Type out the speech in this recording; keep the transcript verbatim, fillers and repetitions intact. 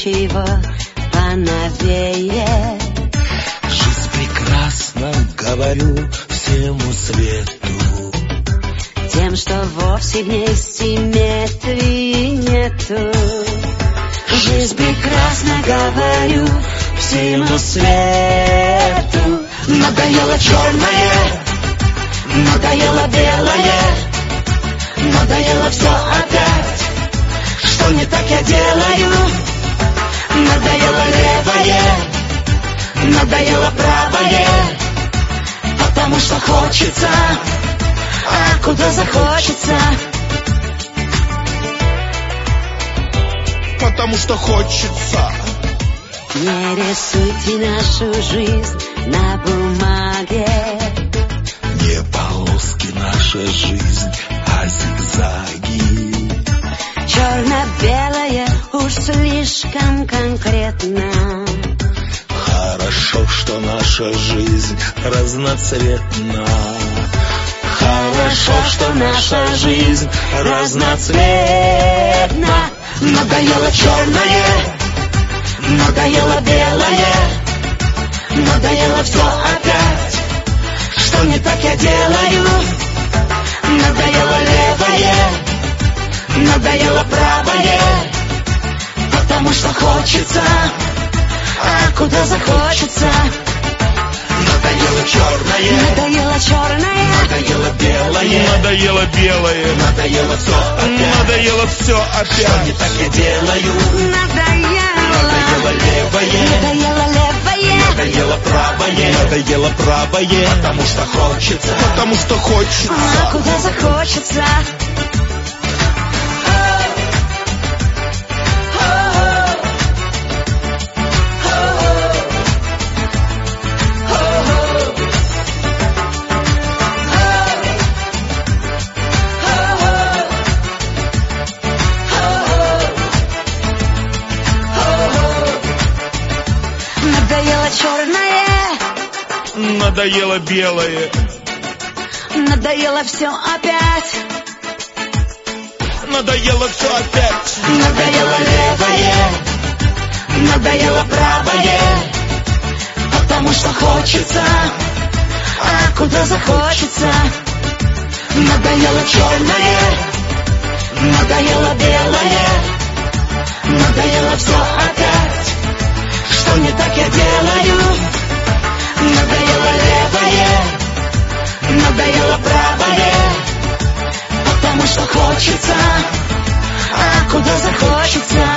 ничего поновее. Жизнь прекрасна, говорю всему свету, тем, что вовсе в ней симметрии нету. Жизнь прекрасна, говорю всему свету. Надоело черное, надоело белое, надоело все опять. Что не так я делаю? Надоело левое, надоело правое, потому что хочется, а куда захочется. Потому что хочется. Не рисуйте нашу жизнь на бумаге, не полоски наша жизнь, а зигзаги. Черно-белое уж слишком конкретно. Хорошо, что наша жизнь разноцветна. Хорошо, что наша жизнь разноцветна. Надоело черное, надоело белое, надоело все опять. Что не так я делаю? Надоело левое, надоело правое, потому что хочется, а куда захочется. Надоело черное, надоело черное, надоело белое, надоело белое, надоело все опять, надоело все опять. Что не так я делаю? Надоело, надоело левое, надоело левое, надоело правое, надоело правое, потому что хочется, потому что хочется, а куда захочется. Надоело черное, надоело белое, надоело все опять. надоело все опять. Надоело левое, надоело правое, потому что хочется, а куда захочется. Надоело черное, надоело белое, надоело все опять. Что не так я делаю? Надоело левое, надоело правое, потому что хочется, а куда захочется.